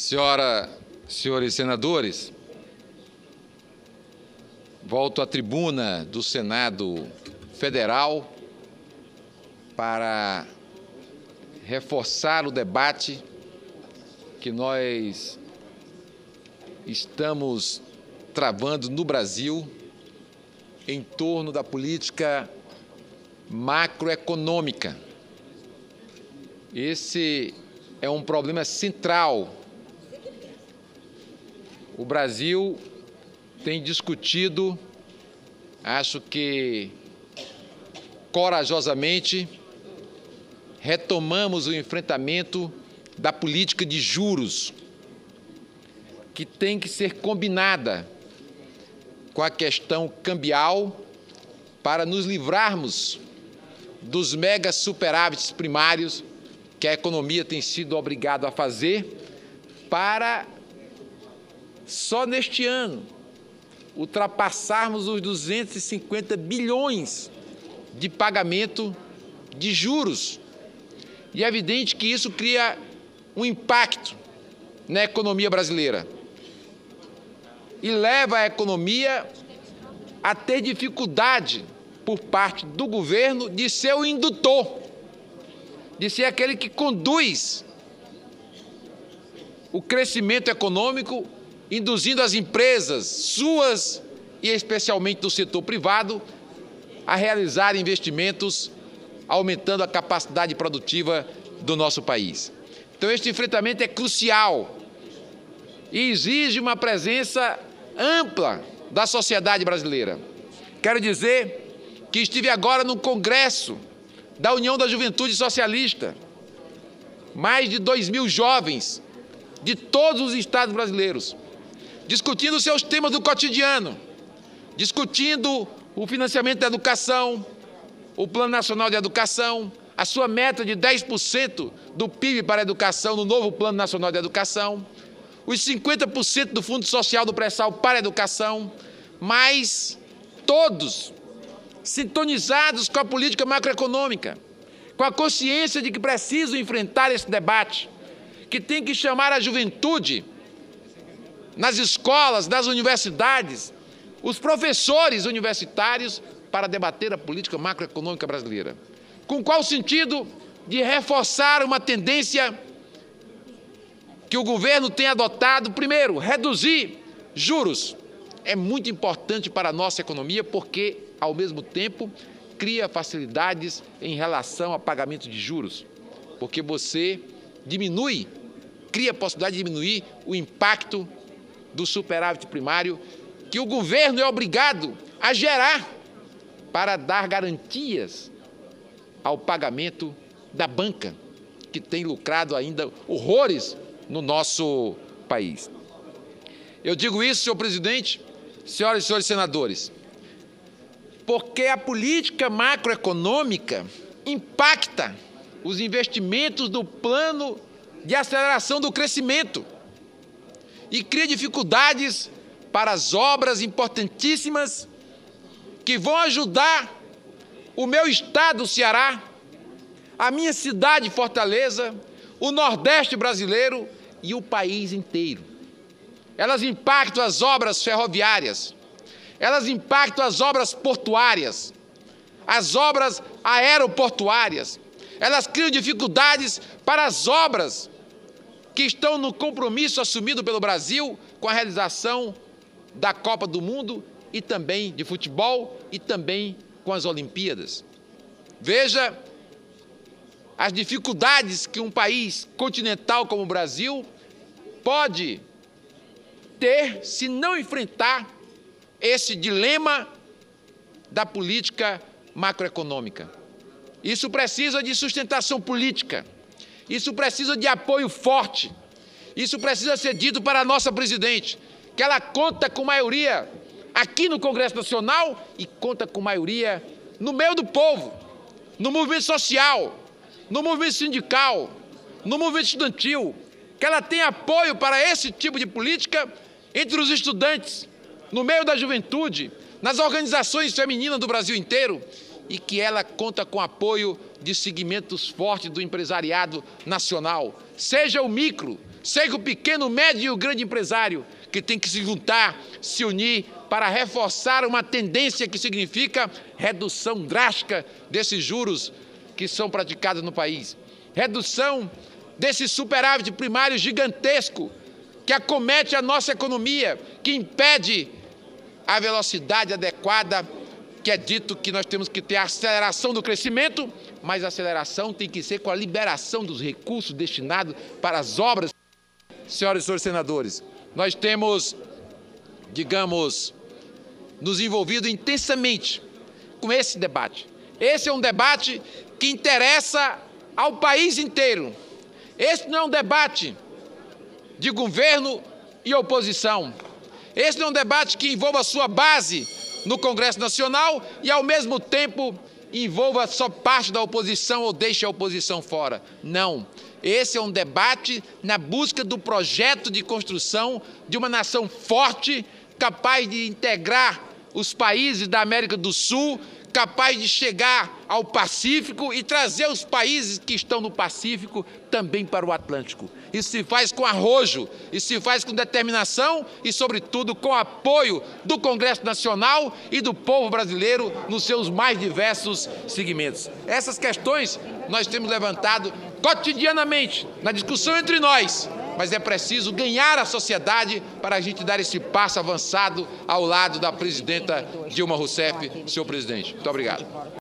Senhores senadores, volto à tribuna do Senado Federal para reforçar o debate que nós estamos travando no Brasil em torno da política macroeconômica. Esse é um problema central. O Brasil tem discutido, acho que corajosamente, retomamos o enfrentamento da política de juros, que tem que ser combinada com a questão cambial para nos livrarmos dos mega superávites primários que a economia tem sido obrigada a fazer para, só neste ano, ultrapassarmos os 250 bilhões de pagamento de juros. E é evidente que isso cria um impacto na economia brasileira e leva a economia a ter dificuldade por parte do governo de ser o indutor, de ser aquele que conduz o crescimento econômico, induzindo as empresas suas e especialmente do setor privado a realizar investimentos, aumentando a capacidade produtiva do nosso país. Então, este enfrentamento é crucial e exige uma presença ampla da sociedade brasileira. Quero dizer que estive agora no Congresso da União da Juventude Socialista. Mais de 2.000 jovens de todos os estados brasileiros, discutindo seus temas do cotidiano, discutindo o financiamento da educação, o Plano Nacional de Educação, a sua meta de 10% do PIB para a educação no novo Plano Nacional de Educação, os 50% do Fundo Social do Pré-Sal para a educação, mas todos sintonizados com a política macroeconômica, com a consciência de que precisam enfrentar esse debate, que tem que chamar a juventude nas escolas, nas universidades, os professores universitários para debater a política macroeconômica brasileira. Com qual sentido? De reforçar uma tendência que o governo tem adotado. Primeiro, reduzir juros. É muito importante para a nossa economia porque, ao mesmo tempo, cria facilidades em relação ao pagamento de juros, porque você cria a possibilidade de diminuir o impacto do superávit primário que o governo é obrigado a gerar para dar garantias ao pagamento da banca, que tem lucrado ainda horrores no nosso país. Eu digo isso, senhor presidente, senhoras e senhores senadores, porque a política macroeconômica impacta os investimentos do plano de aceleração do crescimento e cria dificuldades para as obras importantíssimas que vão ajudar o meu estado, o Ceará, a minha cidade, Fortaleza, o Nordeste brasileiro e o país inteiro. Elas impactam as obras ferroviárias, elas impactam as obras portuárias, as obras aeroportuárias, elas criam dificuldades para as obras que estão no compromisso assumido pelo Brasil com a realização da Copa do Mundo e também de futebol e também com as Olimpíadas. Veja as dificuldades que um país continental como o Brasil pode ter se não enfrentar esse dilema da política macroeconômica. Isso precisa de sustentação política, isso precisa de apoio forte, isso precisa ser dito para a nossa presidente, que ela conta com maioria aqui no Congresso Nacional e conta com maioria no meio do povo, no movimento social, no movimento sindical, no movimento estudantil, que ela tem apoio para esse tipo de política entre os estudantes, no meio da juventude, nas organizações femininas do Brasil inteiro e que ela conta com apoio de segmentos fortes do empresariado nacional, seja o micro, seja o pequeno, médio e o grande empresário, que tem que se juntar, se unir para reforçar uma tendência que significa redução drástica desses juros que são praticados no país. Redução desse superávit primário gigantesco que acomete a nossa economia, que impede a velocidade adequada, que é dito que nós temos que ter a aceleração do crescimento, mas a aceleração tem que ser com a liberação dos recursos destinados para as obras. Senhoras e senhores senadores, nós temos, digamos, nos envolvido intensamente com esse debate. Esse é um debate que interessa ao país inteiro. Esse não é um debate de governo e oposição. Esse não é um debate que envolva a sua base no Congresso Nacional e, ao mesmo tempo, envolva só parte da oposição ou deixe a oposição fora. Não. Esse é um debate na busca do projeto de construção de uma nação forte, capaz de integrar os países da América do Sul, capaz de chegar ao Pacífico e trazer os países que estão no Pacífico também para o Atlântico. Isso se faz com arrojo, isso se faz com determinação e, sobretudo, com apoio do Congresso Nacional e do povo brasileiro nos seus mais diversos segmentos. Essas questões nós temos levantado cotidianamente na discussão entre nós, mas é preciso ganhar a sociedade para a gente dar esse passo avançado ao lado da presidenta Dilma Rousseff, senhor presidente. Muito obrigado.